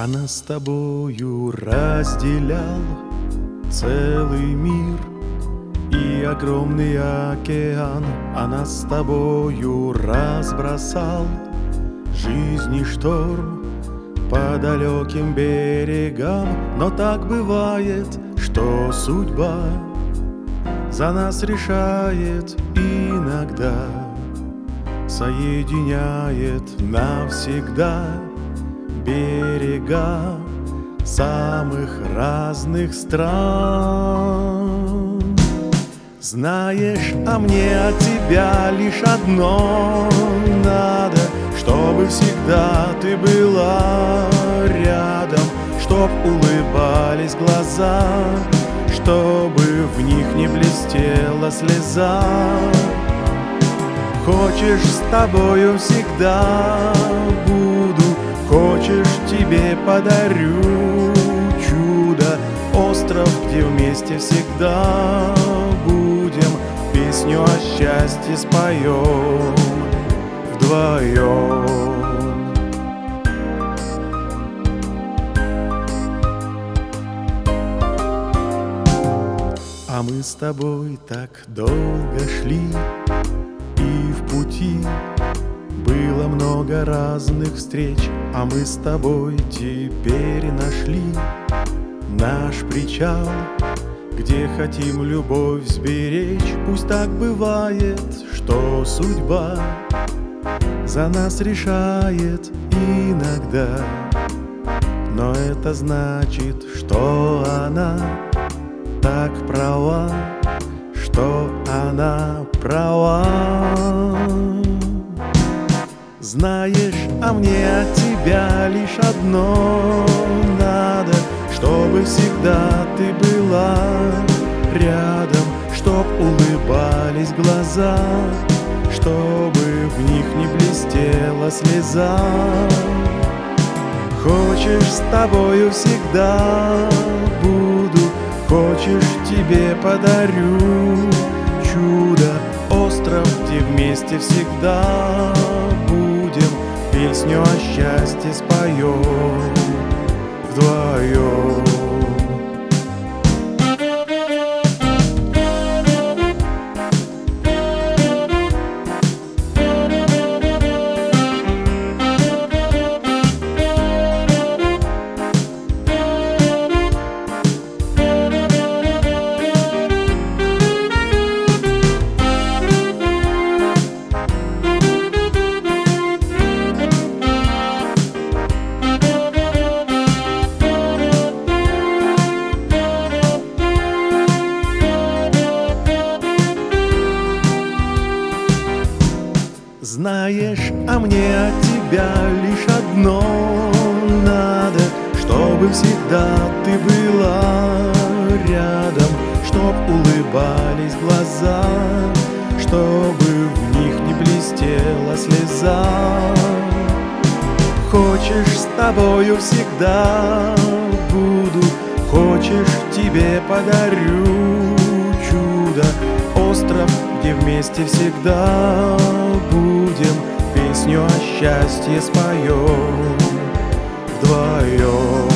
А нас с тобою разделял целый мир и огромный океан. А нас с тобою разбросал жизни шторм по далеким берегам. Но так бывает, что судьба за нас решает иногда, соединяет навсегда берега самых разных стран. Знаешь, а мне от тебя лишь одно надо, чтобы всегда ты была рядом, чтоб улыбались глаза, чтобы в них не блестела слеза. Хочешь, с тобою всегда буду, хочешь, тебе подарю чудо, остров, где вместе всегда будем, песню о счастье споем вдвоем. А мы с тобой так долго шли, и в пути было много разных встреч. А мы с тобой теперь нашли наш причал, где хотим любовь сберечь. Пусть так бывает, что судьба за нас решает иногда, но это значит, что она так права, что она права. Знаешь, а мне от тебя лишь одно надо, чтобы всегда ты была рядом, чтоб улыбались глаза, чтобы в них не блестела слеза. Хочешь, с тобою всегда буду, хочешь, тебе подарю чудо, остров, где вместе всегда будем, песню о счастье споем вдвоем. Знаешь, а мне от тебя лишь одно надо, чтобы всегда ты была рядом, чтоб улыбались глаза, чтобы в них не блестела слеза. Хочешь, с тобою всегда буду, хочешь, тебе подарю чудо, остров, где вместе всегда будем, песню о счастье споем вдвоем.